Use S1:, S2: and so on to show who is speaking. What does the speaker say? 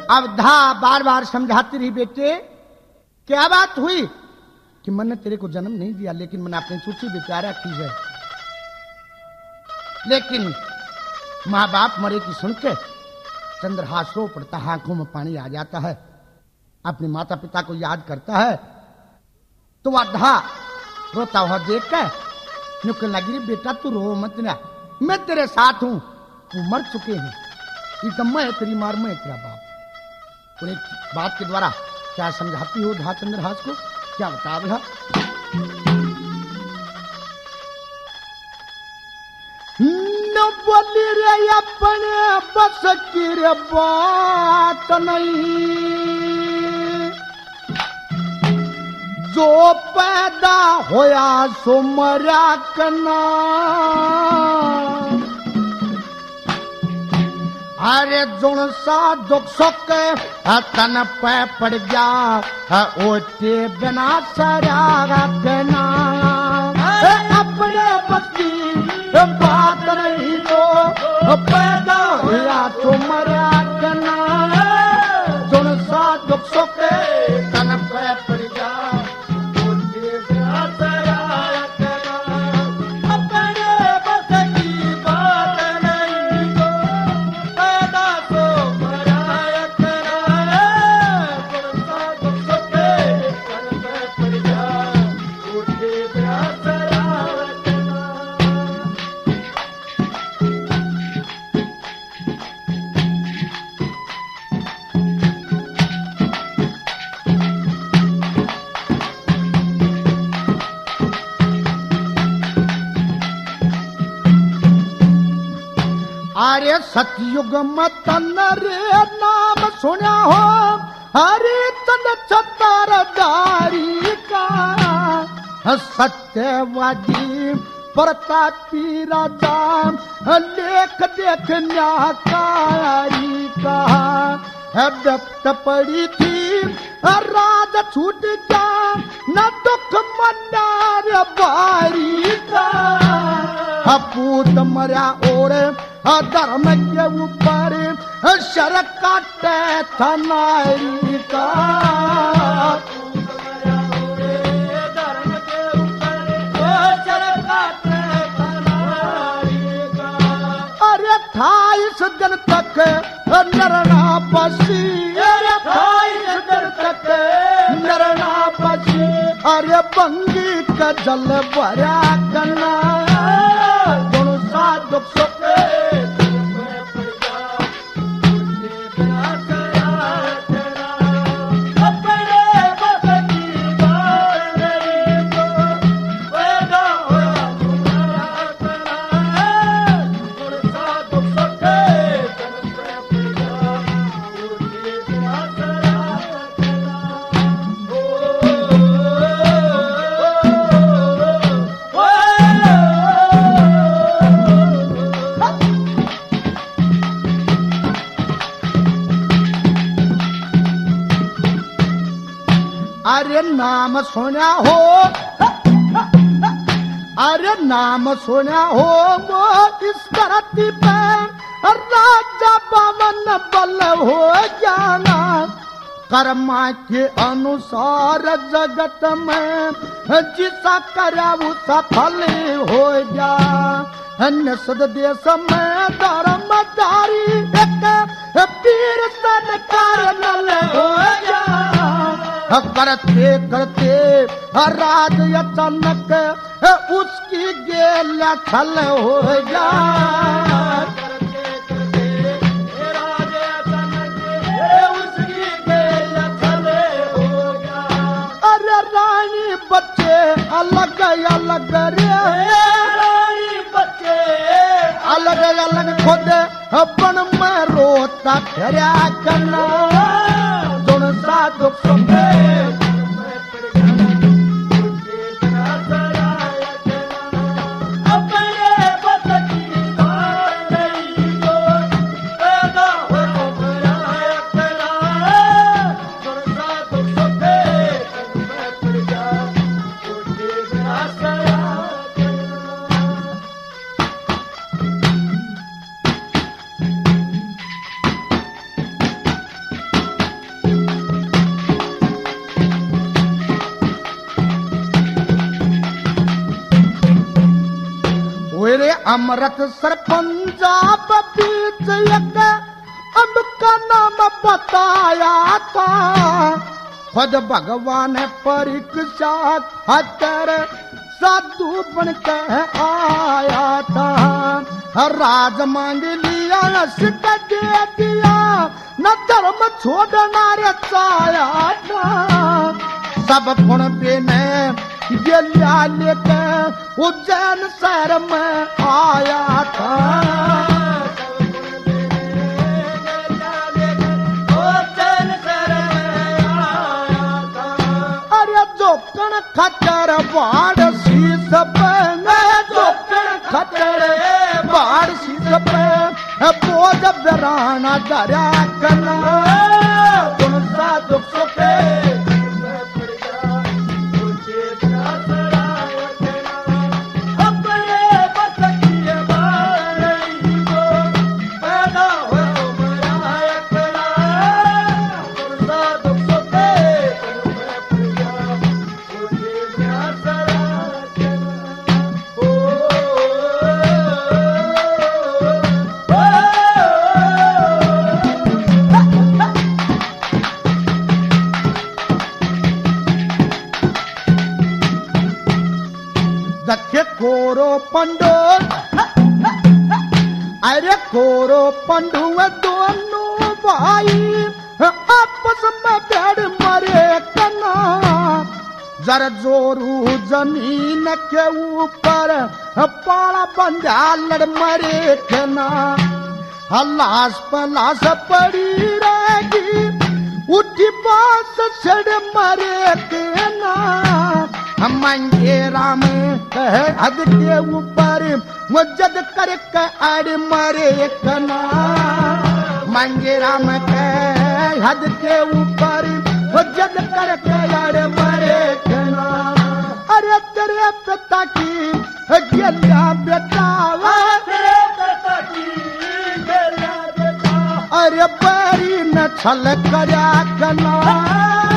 S1: अब धा बार बार समझाती रही, बेटे क्या बात हुई कि मैंने तेरे को जन्म नहीं दिया, लेकिन मैंने अपनी चुट्टी भी प्यारा की है। लेकिन माँ बाप मरे की सुन के चंद्रहास रो पड़ता है, आंखों में पानी आ जाता है, अपने माता पिता को याद करता है। तो वह धा रोता हुआ देख के नुकल लगी, बेटा तू रो मत ना, मैं तेरे साथ हूं, तू मर चुके हैं, ये मैं तेरी मार, मैं तेरा बाप। और एक बात के द्वारा क्या समझाती हो धा चंद्रहास को, क्या बता बोला? न बोली रे अपने बस की रे बात नहीं, जो पैदा होया सो मरा कना। अरे जुन सा दुख सुख तन पे पड़ गया, ओटे बिना सरा रखना। अपने बस्ती बात नहीं, तो पैदा हुआ तो मरा कना। जुन सा दुख सुख तन पे पड़ गया, ओटे बिना सरा रखना। अपने बस की बात नहीं, तो पैदा तो मरा रखना। जुन सा दुख सुख तन पे पड़ गया, ओटे बिना सरा रखना। अरे सतयुग में तन रे नाम सुना हो, हरे तन छतरदारी का। सत्यवादी प्रतापी राजा, लेख देख न्याकारी का। व्यक्त पड़ी थी राज छूट गया, न दुख मन्नार बारी का। पूत मरा और धर्म के ऊपर शर काटे था नारी का। धर्म के ऊपर शर काटे था नारी का। अरे 28 दिन तक नरना बसी, 28 दिन तक नरना बसी। अरे बंगी का जल भरा कना, दोनों साथ दुख सुख अरे नाम सुना हो, अरे नाम सुना हो वो इस धरती पे राजा पवन बल हो जाना। कर्मा के अनुसार जगत में जिसा करा वो सफल हो जा। निषद देश में धर्मधारी एक पीर सरकार नल हो जा। करते करते राज अचानक उसकी गेल छल हो जा। राज अचानक उसकी गेल छल हो जा। अरे रानी बच्चे अलग अलग रे, रानी बच्चे अलग अलग खुद अपन में रोता फिरा करना। दोनों साथ दुख सुख अमृत सरपंजाब बीच एक अब का नाम बताया था। खुद भगवान परीक्षा खातर साधु बन के आया था। राज मांग लिया सिक दे दिया न धर्म छोड़ना रे चाया था। सब गुण देने ये लेके उज्जैन शहर में आया था। जोकन खतर बाढ़ शीस पे जोकन खतर बाढ़ शीस पे बोझ बराना दरिया कना गुण सा दुख पे दखे कोरो पंडो अरे कोरो पंडू दोनों भाई आपस में बैठ मरे कना। जर जोरू जमीन के ऊपर पाला बंधा लड़ मरे कना। लाश पलाश पड़ी रहेगी उठी बास छड़ मरे कना। मंगे राम हद के ऊपर मुजद कर अड़ मरे कना। मंगे राम के हद के ऊपर मुजद कर अड़ मरे कना। अरे तेरे पिता की गेलिया बेटा तेरे पिता की गेलिया बेटा अरे पैरी न छल करया कना।